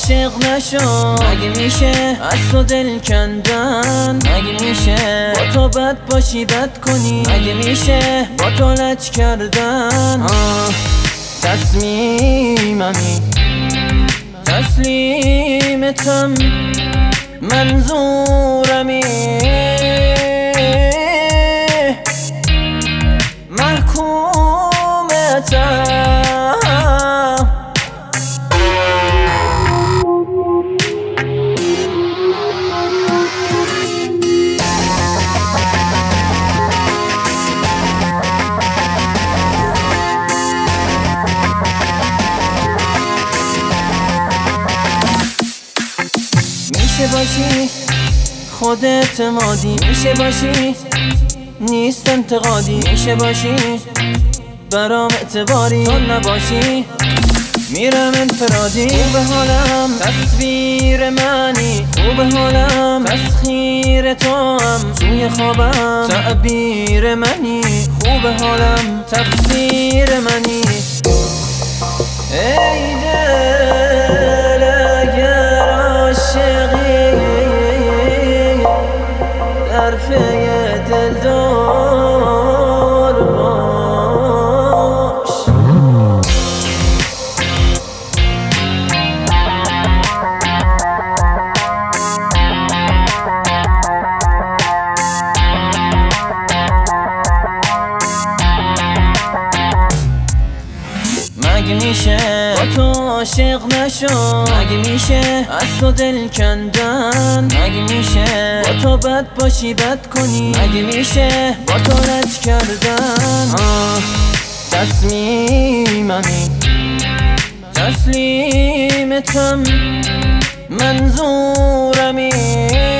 عاشق نشو. مگه میشه از تو دل کندن؟ مگه میشه با تو بد باشی بد کنی؟ مگه میشه با تو لج کردن؟ تصمیممی تسلیمتم، منظورمی محکومتم. میشه باشی خود اعتمادی، میشه باشی نیست انتقادی، میشه باشی برام اعتباری، تو نباشی میرم انفرادی. خوب حالم تصویر منی، خوب حالم تسخیر تو هم، توی خوابم تعبیر منی، خوب حالم تفسیر منی. ای دل اگر عاشقی در پی دلدار باش. مگه میشه با تو عاشق نشو؟ مگه میشه از تو دل کندن؟ مگه میشه با تو بد باشی بد کنی؟ مگه میشه با تو لج کردن؟ تصمیممی تسلیمتم، منظورمی